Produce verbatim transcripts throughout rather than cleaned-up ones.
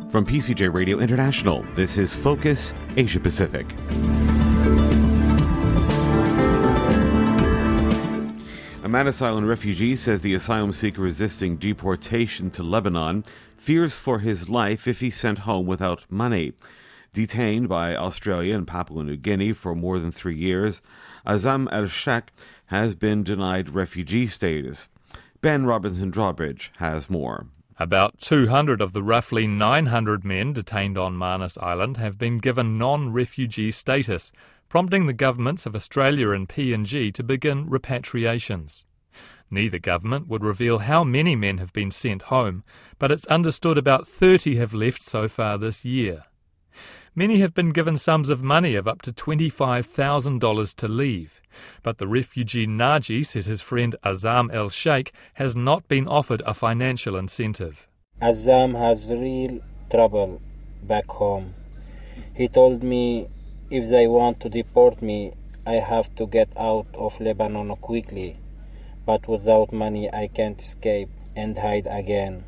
From P C J Radio International, this is Focus Asia Pacific. A Manus Island refugee says the asylum seeker resisting deportation to Lebanon fears for his life if he's sent home without money. Detained by Australia and Papua New Guinea for more than three years, Azam El-Sheikh has been denied refugee status. Ben Robinson-Drawbridge has more. About two hundred of the roughly nine hundred men detained on Manus Island have been given non-refugee status, prompting the governments of Australia and P N G to begin repatriations. Neither government would reveal how many men have been sent home, but it's understood about thirty have left so far this year. Many have been given sums of money of up to twenty-five thousand dollars to leave, but the refugee Naji says his friend Azam El-Sheikh has not been offered a financial incentive. Azam has real trouble back home. He told me if they want to deport me, I have to get out of Lebanon quickly, but without money I can't escape and hide again.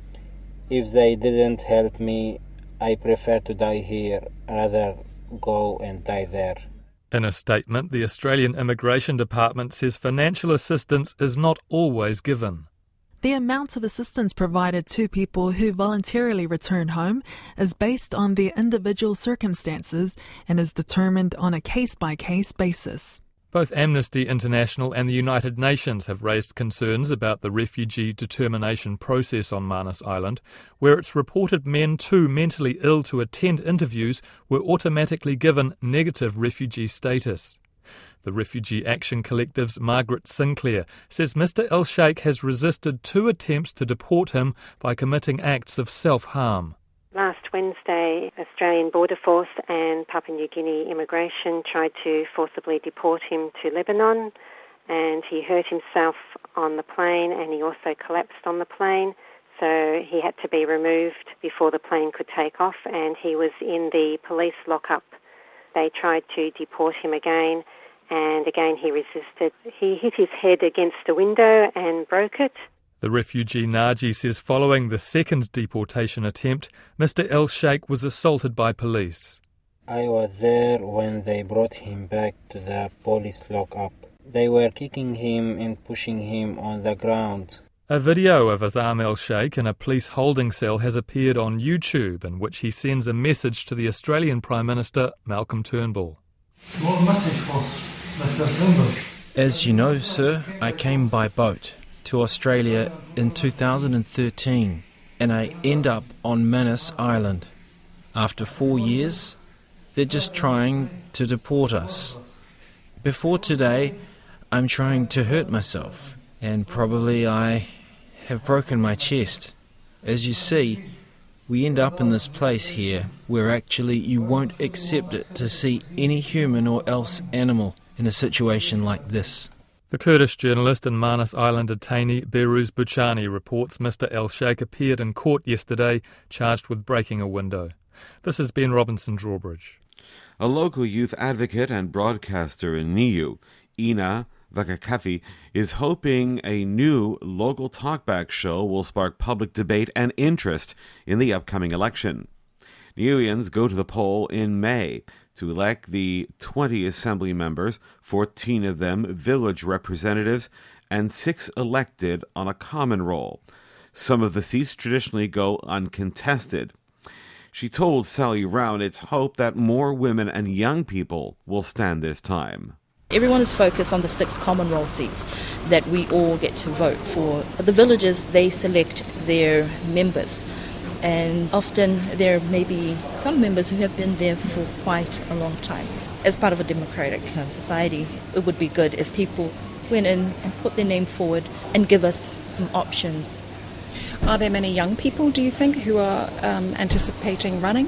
If they didn't help me, I prefer to die here rather go and die there. In a statement, the Australian Immigration Department says financial assistance is not always given. The amount of assistance provided to people who voluntarily return home is based on their individual circumstances and is determined on a case-by-case basis. Both Amnesty International and the United Nations have raised concerns about the refugee determination process on Manus Island, where it's reported men too mentally ill to attend interviews were automatically given negative refugee status. The Refugee Action Collective's Margaret Sinclair says Mister El-Sheikh has resisted two attempts to deport him by committing acts of self-harm. Last Wednesday, Australian Border Force and Papua New Guinea Immigration tried to forcibly deport him to Lebanon, and he hurt himself on the plane and he also collapsed on the plane, so he had to be removed before the plane could take off, and he was in the police lockup. They tried to deport him again, and again he resisted. He hit his head against a window and broke it. The refugee Naji says following the second deportation attempt, Mister El-Sheikh was assaulted by police. I was there when they brought him back to the police lockup. They were kicking him and pushing him on the ground. A video of Azam El-Sheikh in a police holding cell has appeared on YouTube, in which he sends a message to the Australian Prime Minister, Malcolm Turnbull. Small message for Mister Turnbull. As you know, sir, I came by boat to Australia in two thousand thirteen, and I end up on Manus Island. After four years, they're just trying to deport us. Before today, I'm trying to hurt myself, and probably I have broken my chest. As you see, we end up in this place here where actually you won't accept it to see any human or else animal in a situation like this. The Kurdish journalist and Manus Island detainee Behrooz Boochani reports Mister El-Sheikh appeared in court yesterday, charged with breaking a window. This is Ben Robinson-Drawbridge. A local youth advocate and broadcaster in Niue, Ina Vakakafi, is hoping a new local talkback show will spark public debate and interest in the upcoming election. Niueans go to the poll in May to elect the twenty assembly members, fourteen of them village representatives, and six elected on a common roll. Some of the seats traditionally go uncontested. She told Sally Round it's hope that more women and young people will stand this time. Everyone is focused on the six common roll seats that we all get to vote for. The villages, they select their members. And often there may be some members who have been there for quite a long time. As part of a democratic society, it would be good if people went in and put their name forward and give us some options. Are there many young people, do you think, who are um, anticipating running?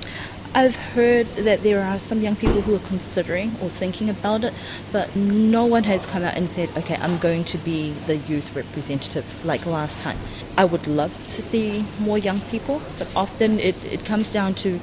I've heard that there are some young people who are considering or thinking about it, but no one has come out and said, okay, I'm going to be the youth representative like last time. I would love to see more young people, but often it, it comes down to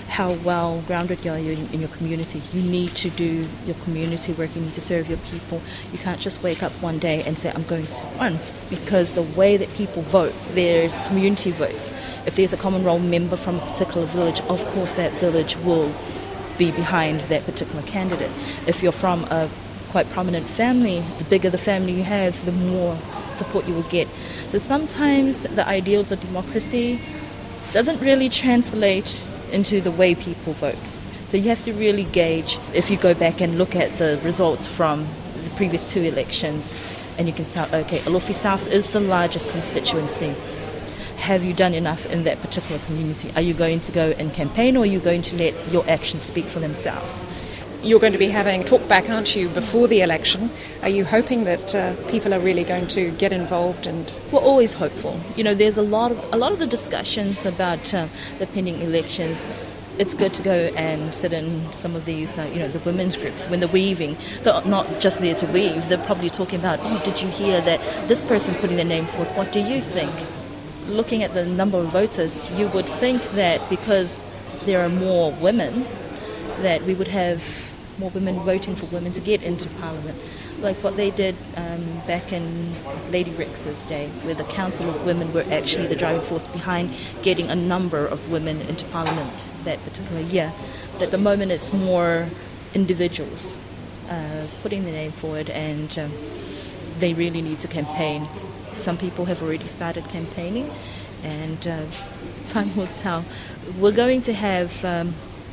how well grounded you are in, in your community. You need to do your community work, you need to serve your people. You can't just wake up one day and say, I'm going to run, because the way that people vote, there's community votes. If there's a common role member from a particular village, of course that village will be behind that particular candidate. If you're from a quite prominent family, the bigger the family you have, the more support you will get. So sometimes the ideals of democracy doesn't really translate into the way people vote. So you have to really gauge, if you go back and look at the results from the previous two elections, and you can tell, okay, Alofi South is the largest constituency. Have you done enough in that particular community? Are you going to go and campaign, or are you going to let your actions speak for themselves? You're going to be having talk back, aren't you, before the election? Are you hoping that uh, people are really going to get involved? And we're always hopeful. You know, there's a lot of a lot of the discussions about uh, the pending elections. It's good to go and sit in some of these, uh, you know, the women's groups when they're weaving. They're not just there to weave. They're probably talking about, oh, did you hear that this person's putting their name forward? What do you think? Looking at the number of voters, you would think that because there are more women, that we would have more women voting for women to get into Parliament, like what they did um, back in Lady Rex's day, where the Council of Women were actually the driving force behind getting a number of women into Parliament that particular year. But at the moment it's more individuals uh, putting their name forward, and um, they really need to campaign. Some people have already started campaigning, and uh, time will tell. We're going to have um,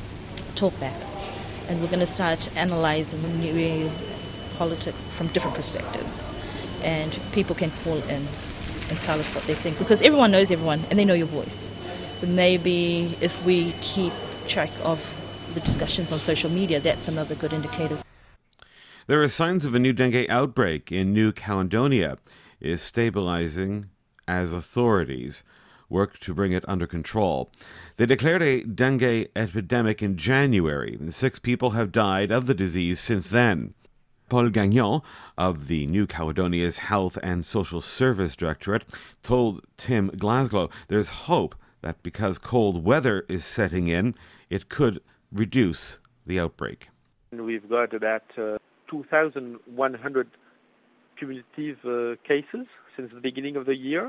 talk back, and we're going to start analysing new politics from different perspectives, and people can call in and tell us what they think, because everyone knows everyone and they know your voice. So maybe if we keep track of the discussions on social media, that's another good indicator. There are signs of a new dengue outbreak in New Caledonia is stabilizing as authorities work to bring it under control. They declared a dengue epidemic in January, and six people have died of the disease since then. Paul Gagnon of the New Caledonia's Health and Social Service Directorate told Tim Glasgow there's hope that because cold weather is setting in, it could reduce the outbreak. We've got about uh, two thousand one hundred cumulative uh, cases since the beginning of the year.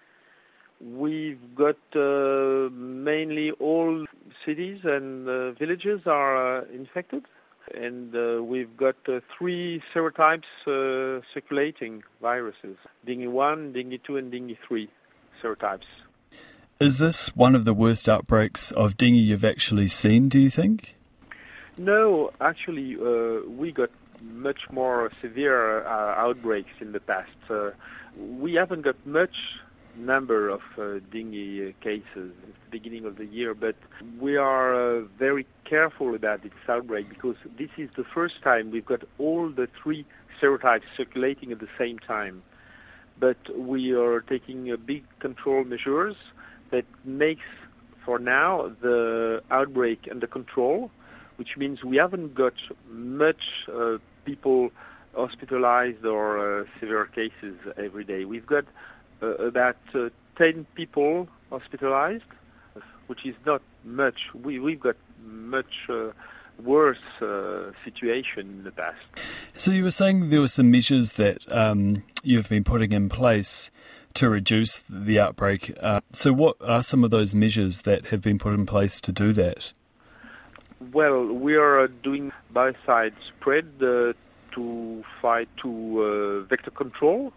We've got uh, mainly all cities and uh, villages are uh, infected, and uh, we've got uh, three serotypes uh, circulating viruses, dengue one, dengue two, and dengue three serotypes. Is this one of the worst outbreaks of dengue you've actually seen, do you think? No, actually, uh, we got much more severe uh, outbreaks in the past. Uh, we haven't got much number of uh, dengue cases at the beginning of the year, but we are uh, very careful about this outbreak because this is the first time we've got all the three serotypes circulating at the same time. But we are taking uh, big control measures that makes, for now, the outbreak under control, which means we haven't got much uh, people hospitalized or uh, severe cases every day. We've got uh, about uh, ten people hospitalized, which is not much. We, we've got much uh, worse uh, situation in the past. So you were saying there were some measures that um, you've been putting in place to reduce the outbreak. Uh, so what are some of those measures that have been put in place to do that? Well, we are doing biocide spread uh, to fight to uh, vector control,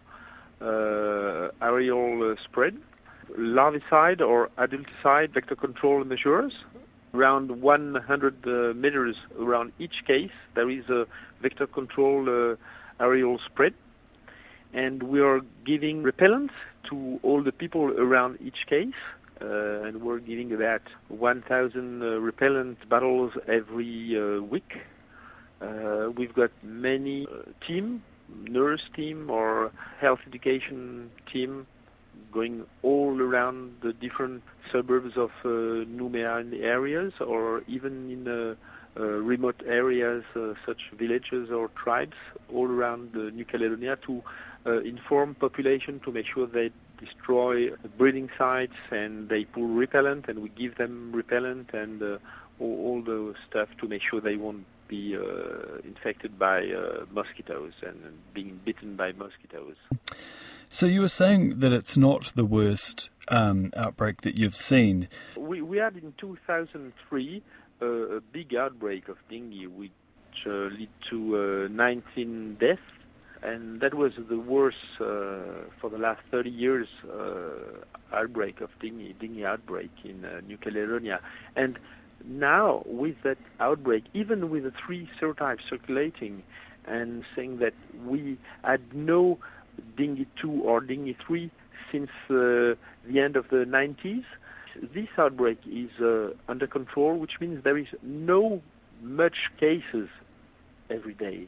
uh, aerial uh, spread, larvicide or adulticide vector control measures. Around one hundred uh, meters around each case, there is a vector control uh, aerial spread. And we are giving repellent to all the people around each case. Uh, and we're giving about one thousand uh, repellent bottles every uh, week. Uh, we've got many uh, team, nurse team or health education team going all around the different suburbs of uh, Nouméa areas or even in uh, uh, remote areas uh, such villages or tribes all around uh, New Caledonia to uh, inform population to make sure they destroy the breeding sites, and they pull repellent, and we give them repellent and uh, all, all the stuff to make sure they won't be uh, infected by uh, mosquitoes and, and being bitten by mosquitoes. So you were saying that it's not the worst um, outbreak that you've seen. We, we had in two thousand three uh, a big outbreak of dengue, which uh, led to uh, nineteen deaths, and that was the worst uh, for the last thirty years uh, outbreak of dengue, dengue outbreak in uh, New Caledonia. And now with that outbreak, even with the three serotypes circulating and saying that we had no dengue two or dengue three since uh, the end of the nineties, this outbreak is uh, under control, which means there is no much cases every day.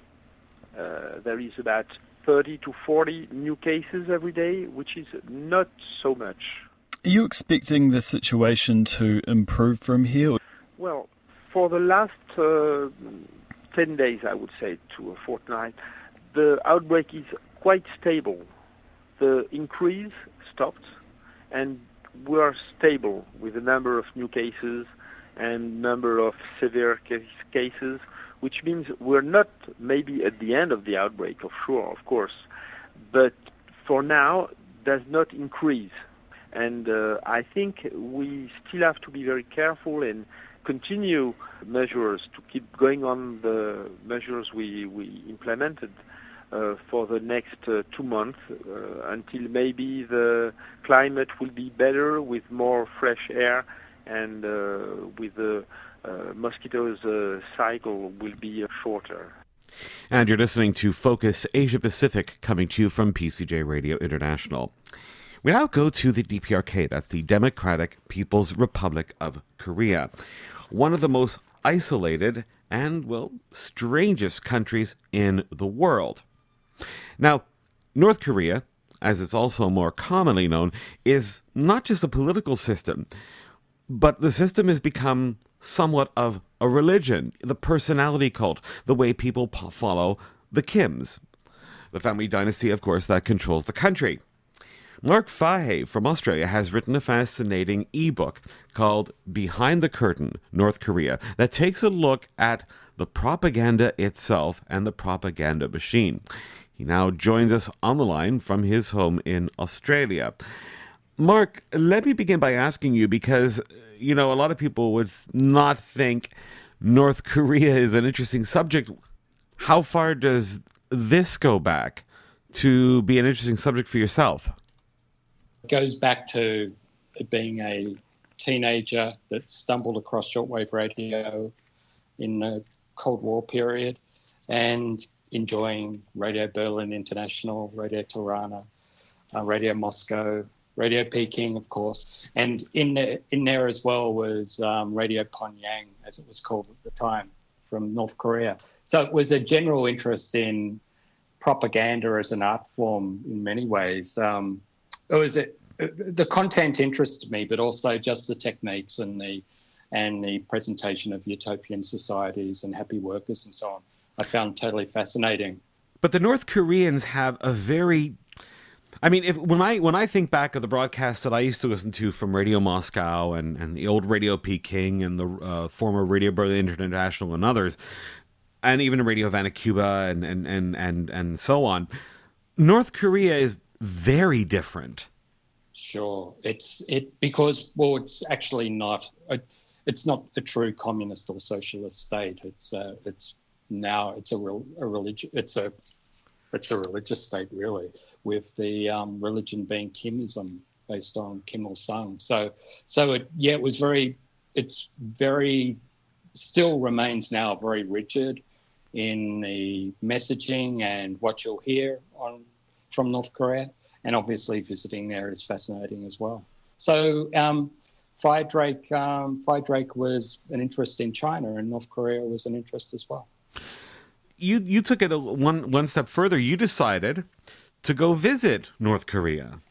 Uh, there is about thirty to forty new cases every day, which is not so much. Are you expecting the situation to improve from here? Well, for the last uh, ten days, I would say, to a fortnight, the outbreak is quite stable. The increase stopped, and we are stable with the number of new cases and number of severe case cases, which means we're not maybe at the end of the outbreak, of sure, of course, but for now does not increase. And uh, I think we still have to be very careful and continue measures to keep going on the measures we, we implemented uh, for the next uh, two months uh, until maybe the climate will be better with more fresh air and uh, with the uh, mosquitoes uh, cycle will be uh, shorter. And you're listening to Focus Asia Pacific, coming to you from P C J Radio International. We now go to the D P R K, that's the Democratic People's Republic of Korea, one of the most isolated and, well, strangest countries in the world. Now, North Korea, as it's also more commonly known, is not just a political system, but the system has become somewhat of a religion, the personality cult, the way people po- follow the Kims, the family dynasty, of course, that controls the country. Mark Fahey from Australia has written a fascinating ebook called Behind the Curtain, North Korea, that takes a look at the propaganda itself and the propaganda machine. He now joins us on the line from his home in Australia. Mark, let me begin by asking you, because, you know, a lot of people would not think North Korea is an interesting subject. How far does this go back to be an interesting subject for yourself? It goes back to being a teenager that stumbled across shortwave radio in the Cold War period and enjoying Radio Berlin International, Radio Tirana, uh, Radio Moscow, Radio Peking, of course. And in there, in there as well was um, Radio Pyongyang, as it was called at the time, from North Korea. So it was a general interest in propaganda as an art form in many ways. Um, it was a, the content interested me, but also just the techniques and the and the presentation of utopian societies and happy workers and so on. I found totally fascinating. But the North Koreans have a very, I mean, if when I when I think back of the broadcasts that I used to listen to from Radio Moscow and, and the old Radio Peking and the uh, former Radio Berlin International and others, and even Radio Havana, Cuba, and and, and, and and so on, North Korea is very different. Sure, it's it because well, it's actually not a, it's not a true communist or socialist state. It's uh, it's now it's a real a religion. It's a it's a religious state really, with the um, religion being Kimism, based on Kim Il Sung. So so it yeah, it was very it's very still remains now very rigid in the messaging and what you'll hear on from North Korea. And obviously visiting there is fascinating as well. So um, Fire Drake, um, Fire Drake was an interest in China, and North Korea was an interest as well. You you took it a, one one step further. You decided to go visit North Korea.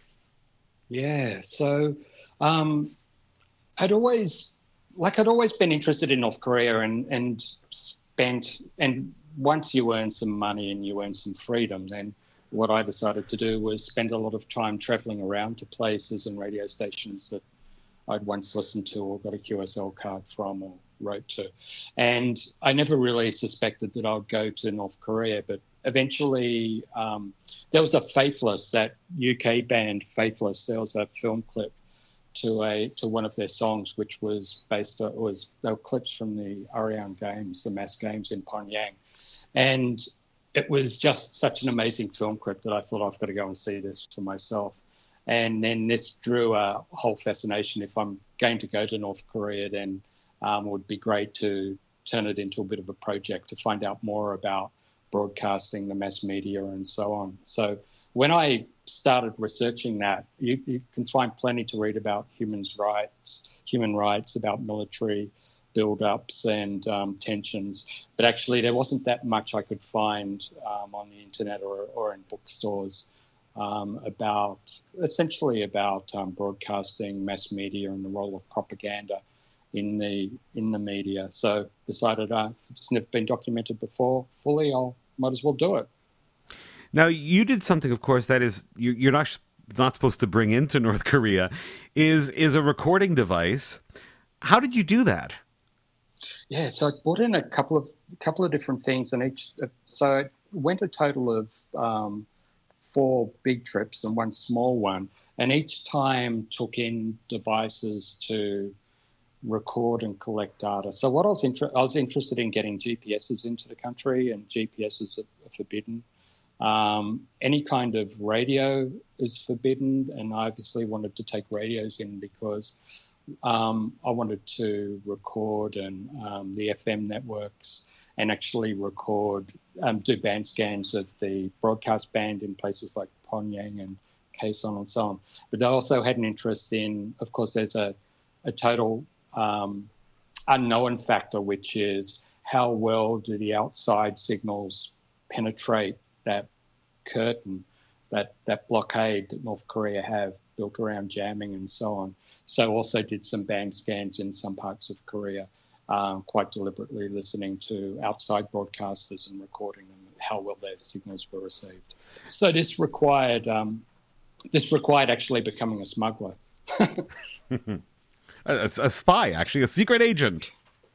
Yeah. So um, I'd always like I'd always been interested in North Korea, and and spent and once you earn some money and you earn some freedom, then what I decided to do was spend a lot of time traveling around to places and radio stations that I'd once listened to or got a Q S L card from or wrote to. And I never really suspected that I'd go to North Korea, but eventually um, there was a Faithless, that U K band Faithless. There was a film clip to a to one of their songs, which was based on, was they were clips from the Ariane Games, the mass games in Pyongyang. And it was just such an amazing film clip that I thought I've got to go and see this for myself. And then this drew a whole fascination. If I'm going to go to North Korea, then um, it would be great to turn it into a bit of a project to find out more about broadcasting, the mass media, and so on. So when I started researching that, you, you can find plenty to read about human rights, human rights, about military build-ups and um, tensions. But actually, there wasn't that much I could find um, on the internet or, or in bookstores um, about, essentially about um, broadcasting, mass media, and the role of propaganda in the in the media. So decided uh, it's never been documented before fully. I'll might as well do it. Now, you did something, of course, that is you, you're not not supposed to bring into North Korea. Is is a recording device. How did you do that? Yeah, so I brought in a couple of couple of different things, and each so it went a total of um, four big trips and one small one, and each time took in devices to record and collect data. So what I was inter- I was interested in getting G P Ses into the country, and G P Ses are forbidden. Um, any kind of radio is forbidden, and I obviously wanted to take radios in because um, I wanted to record and um, the F M networks and actually record, um, do band scans of the broadcast band in places like Pyongyang and Kaesong and so on. But I also had an interest in, of course, there's a, a total um, unknown factor, which is how well do the outside signals penetrate that curtain, that, that blockade that North Korea have built around jamming and so on. So also did some band scans in some parts of Korea, um, quite deliberately listening to outside broadcasters and recording them, how well their signals were received. So this required um, this required actually becoming a smuggler. a, a spy, actually, a secret agent.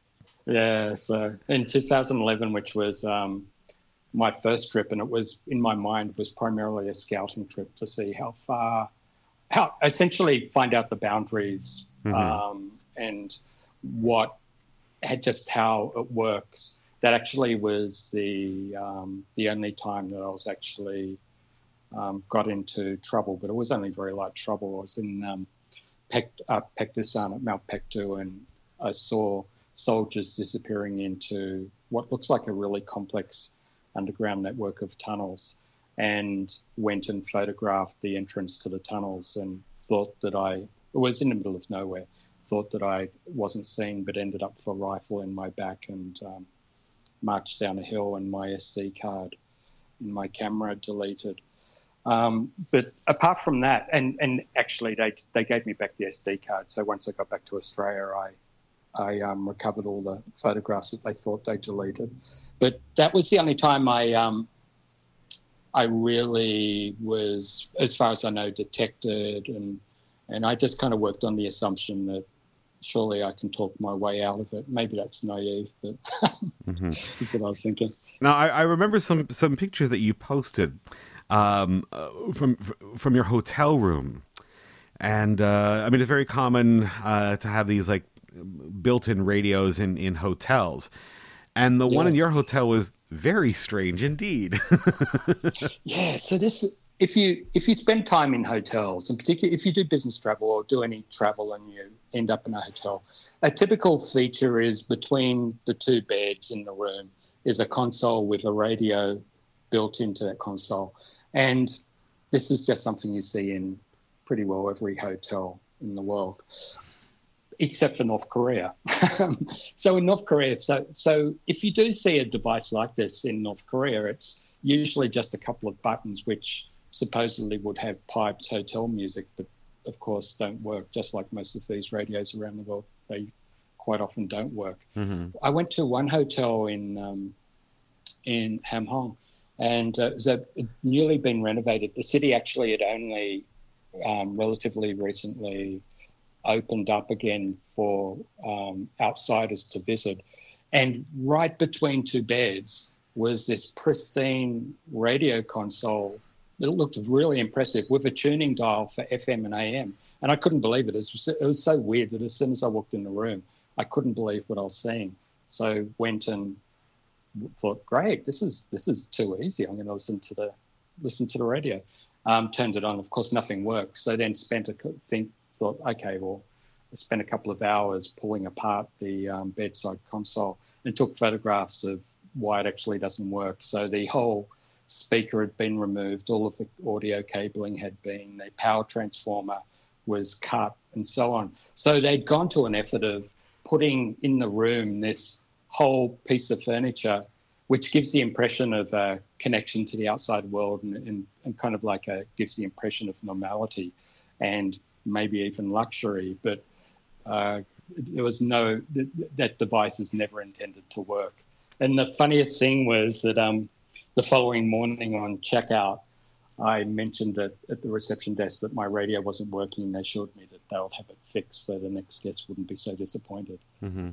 Yeah, so in two thousand eleven, which was um, my first trip, and it was, in my mind, was primarily a scouting trip to see how far, how essentially find out the boundaries mm-hmm. um, and what, just how it works. That actually was the um, the only time that I was actually um, got into trouble, but it was only very light trouble. I was in um, Pek, uh, Pektusan at Mount Pektu, and I saw soldiers disappearing into what looks like a really complex underground network of tunnels, and went and photographed the entrance to the tunnels and thought that I, it was in the middle of nowhere, thought that I wasn't seen, but ended up with a rifle in my back and um, marched down a hill and my S D card and my camera deleted. Um, but apart from that, and, and actually they they gave me back the S D card. So once I got back to Australia, I I um, recovered all the photographs that they thought they deleted. But that was the only time I um, I really was, as far as I know, detected, and and I just kind of worked on the assumption that surely I can talk my way out of it. Maybe that's naive, but mm-hmm. that's what I was thinking. Now, I, I remember some, some pictures that you posted um, uh, from from your hotel room. And, uh, I mean, it's very common uh, to have these, like, built-in radios in, in hotels. And the yeah. one in your hotel was very strange indeed. Yeah, so this... If you if you spend time in hotels, and particularly if you do business travel or do any travel and you end up in a hotel, a typical feature is between the two beds in the room is a console with a radio built into that console. And this is just something you see in pretty well every hotel in the world, except for North Korea. So in North Korea, so so if you do see a device like this in North Korea, it's usually just a couple of buttons which supposedly would have piped hotel music, but of course don't work, just like most of these radios around the world. They quite often don't work. Mm-hmm. I went to one hotel in um, in Ham Hong And uh, it was a, it newly been renovated. The city actually had only um, relatively recently opened up again for um, outsiders to visit. And right between two beds was this pristine radio console that looked really impressive with a tuning dial for F M and A M. And I couldn't believe it. It was, it was so weird that as soon as I walked in the room, I couldn't believe what I was seeing. So went and thought, great, this is this is too easy. I'm going to listen to the listen to the radio. Um, turned it on. Of course, nothing worked. So then spent a think thought, okay, well, I spent a couple of hours pulling apart the um, bedside console and took photographs of why it actually doesn't work. So the whole speaker had been removed, all of the audio cabling had been, the power transformer was cut, and so on. So they'd gone to an effort of putting in the room this whole piece of furniture, which gives the impression of a connection to the outside world and, and, and kind of like a gives the impression of normality and maybe even luxury. But uh, there was no, th- that device is never intended to work. And the funniest thing was that um, the following morning on checkout, I mentioned at, at the reception desk that my radio wasn't working. They assured me that they would have it fixed so the next guest wouldn't be so disappointed. Mm-hmm.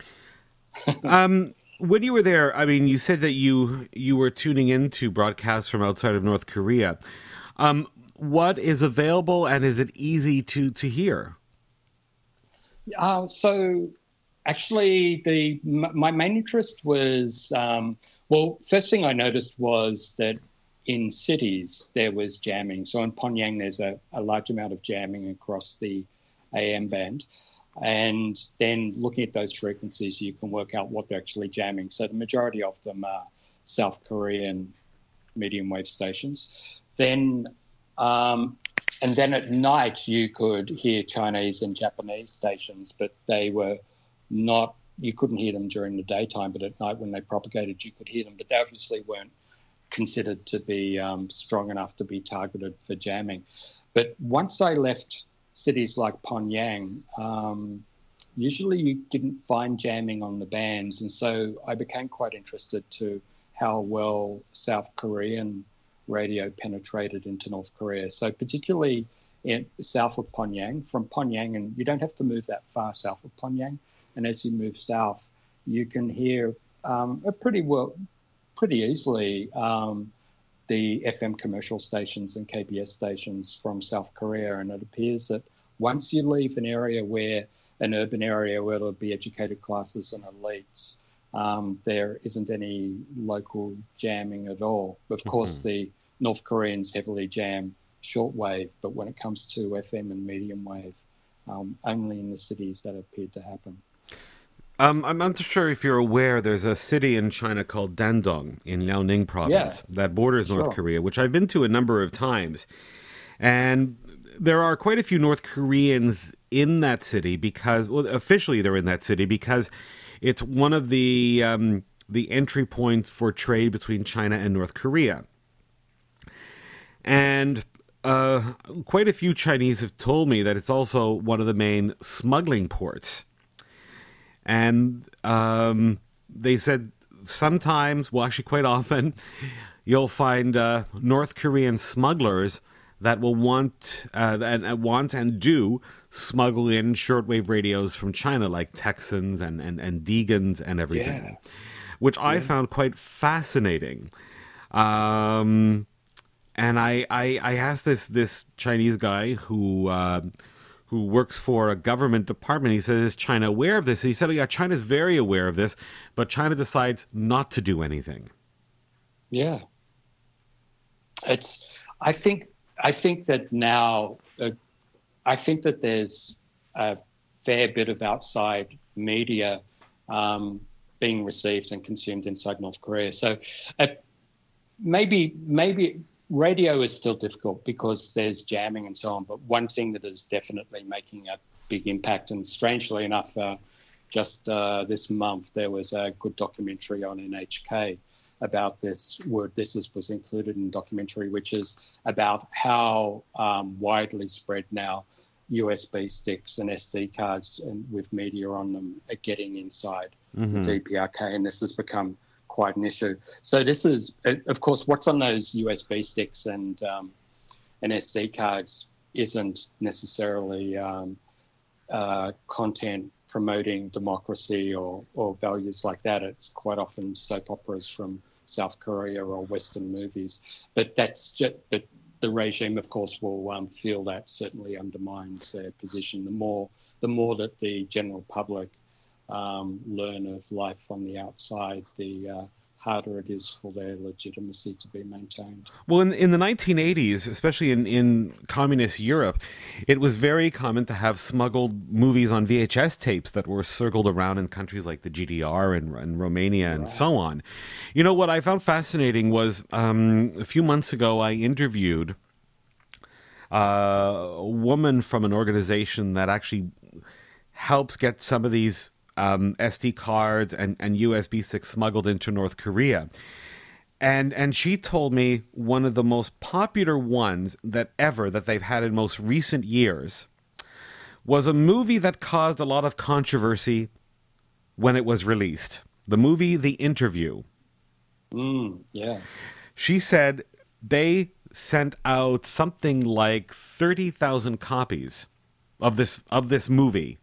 um, when you were there, I mean, you said that you you were tuning into broadcasts from outside of North Korea. Um, what is available and is it easy to, to hear? Uh, so actually, the m- my main interest was, um, well, first thing I noticed was that in cities, there was jamming. So in Pyongyang, there's a, a large amount of jamming across the A M band. And then looking at those frequencies, you can work out what they're actually jamming. So the majority of them are South Korean medium wave stations. Then, um, and then at night, you could hear Chinese and Japanese stations, but they were not, you couldn't hear them during the daytime, but at night when they propagated, you could hear them. But they obviously weren't considered to be um, strong enough to be targeted for jamming. But once I left cities like Pyongyang, um, usually you didn't find jamming on the bands. And so I became quite interested to how well South Korean radio penetrated into North Korea. So particularly in south of Pyongyang, from Pyongyang, and you don't have to move that far south of Pyongyang. And as you move south, you can hear um, a pretty well, pretty easily um, the F M commercial stations and K B S stations from South Korea. And it appears that once you leave an area where, an urban area where there'll be educated classes and elites, um, there isn't any local jamming at all. Of mm-hmm. course, the North Koreans heavily jam shortwave, but when it comes to F M and medium wave, um, only in the cities that appeared to happen. Um, I'm not sure if you're aware, there's a city in China called Dandong in Liaoning province yeah, that borders sure. North Korea, which I've been to a number of times. And there are quite a few North Koreans in that city because, well, officially they're in that city because it's one of the um, the entry points for trade between China and North Korea. And uh, quite a few Chinese have told me that it's also one of the main smuggling ports. And um, they said sometimes, well, actually quite often, you'll find uh, North Korean smugglers that will want uh, and, and want and do smuggle in shortwave radios from China, like Texans and, and, and Degans and everything, yeah. which yeah. I found quite fascinating. Um, and I, I I asked this this Chinese guy who. Uh, who works for a government department. He says, is China aware of this? And he said, oh, yeah, China's very aware of this, but China decides not to do anything. Yeah. It's, I think, I think that now, uh, I think that there's a fair bit of outside media um, being received and consumed inside North Korea. So uh, maybe, maybe, radio is still difficult because there's jamming and so on, but one thing that is definitely making a big impact, and strangely enough, uh, just uh, this month there was a good documentary on N H K about this word. This is, was included in the documentary, which is about how um, widely spread now U S B sticks and S D cards and with media on them are getting inside mm-hmm. the D P R K, and this has become quite an issue. So this is, of course, what's on those U S B sticks and um, and S D cards isn't necessarily um, uh, content promoting democracy or, or values like that. It's quite often soap operas from South Korea or Western movies. But that's just, but the regime, of course, will um, feel that certainly undermines their position. The more the more that the general public um, learn of life on the outside, the uh, harder it is for their legitimacy to be maintained. Well, in, in the nineteen eighties, especially in, in communist Europe, it was very common to have smuggled movies on V H S tapes that were circled around in countries like the G D R and, and Romania and right. so on. You know, what I found fascinating was um, a few months ago I interviewed uh, a woman from an organization that actually helps get some of these Um, S D cards and, and U S B sticks smuggled into North Korea. And and she told me one of the most popular ones that ever, that they've had in most recent years, was a movie that caused a lot of controversy when it was released. The movie The Interview. Mm, yeah. She said they sent out something like thirty thousand copies of this of this movie.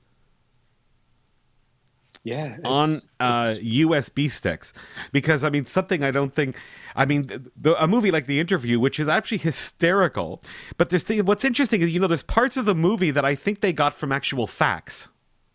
Yeah, on uh, U S B sticks, because I mean something I don't think, I mean the, a movie like The Interview, which is actually hysterical, but there's th- what's interesting is, you know, there's parts of the movie that I think they got from actual facts.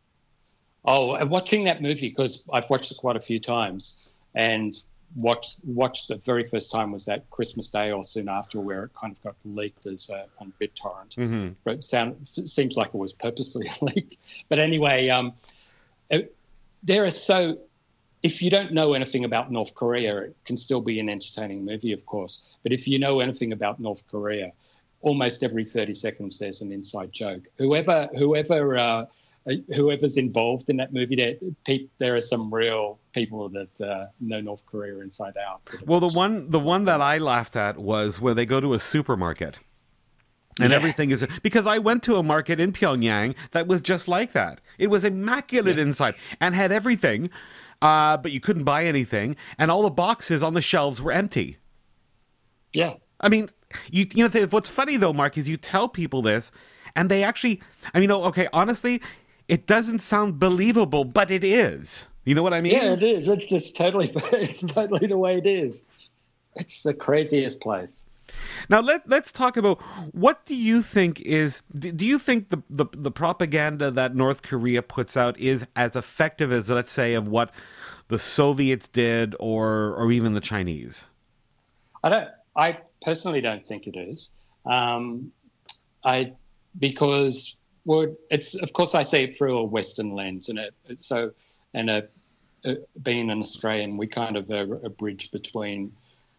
Oh, watching that movie, because I've watched it quite a few times, and watched watched the very first time was that Christmas Day or soon after, where it kind of got leaked as uh, on BitTorrent. Mm-hmm. But it, sound, it seems like it was purposely leaked. But anyway, um, it, There are so, if you don't know anything about North Korea, it can still be an entertaining movie, of course. But if you know anything about North Korea, almost every thirty seconds there's an inside joke. Whoever, whoever, uh, whoever's involved in that movie, there, there are some real people that uh, know North Korea inside out. Well, the one, the one that I laughed at was where they go to a supermarket. And yeah. everything is, because I went to a market in Pyongyang that was just like that. It was immaculate yeah. inside and had everything, uh, but you couldn't buy anything, and all the boxes on the shelves were empty. Yeah. I mean, you you know, what's funny though, Mark, is you tell people this, and they actually, I mean, okay, honestly, it doesn't sound believable, but it is. You know what I mean? Yeah, it is. It's just totally, it's totally the way it is. It's the craziest place. Now let let's talk about, what do you think is do you think the, the the propaganda that North Korea puts out is as effective as, let's say, of what the Soviets did, or or even the Chinese? I don't. I personally don't think it is. Um, I because well, it's of course I see it through a Western lens, and it so and a, a, being an Australian, we kind of are a bridge between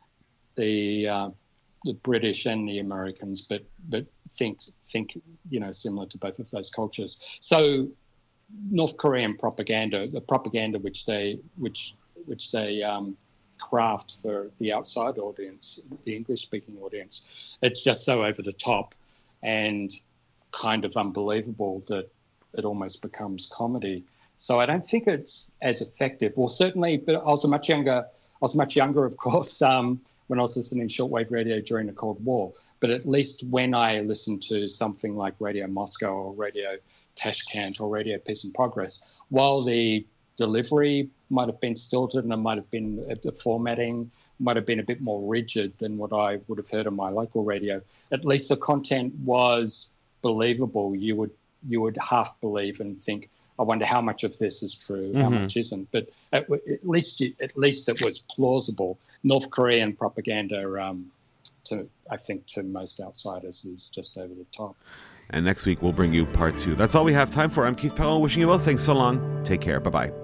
the uh, the British and the Americans, but but think think you know similar to both of those cultures. So North Korean propaganda, the propaganda which they which which they um, craft for the outside audience, the English-speaking audience, it's just so over the top and kind of unbelievable that it almost becomes comedy. So I don't think it's as effective. Well, certainly, but I was a much younger. I was much younger, of course. Um, when I was listening to shortwave radio during the Cold War. But at least when I listened to something like Radio Moscow or Radio Tashkent or Radio Peace and Progress, while the delivery might have been stilted and it might have been, the formatting might have been a bit more rigid than what I would have heard on my local radio, at least the content was believable. You would you would half believe and think, I wonder how much of this is true, how mm-hmm. much isn't. But at, at least at least it was plausible. North Korean propaganda, um, to I think to most outsiders, is just over the top. And next week we'll bring you part two. That's all we have time for. I'm Keith Powell, wishing you well, saying so long. Take care. Bye-bye.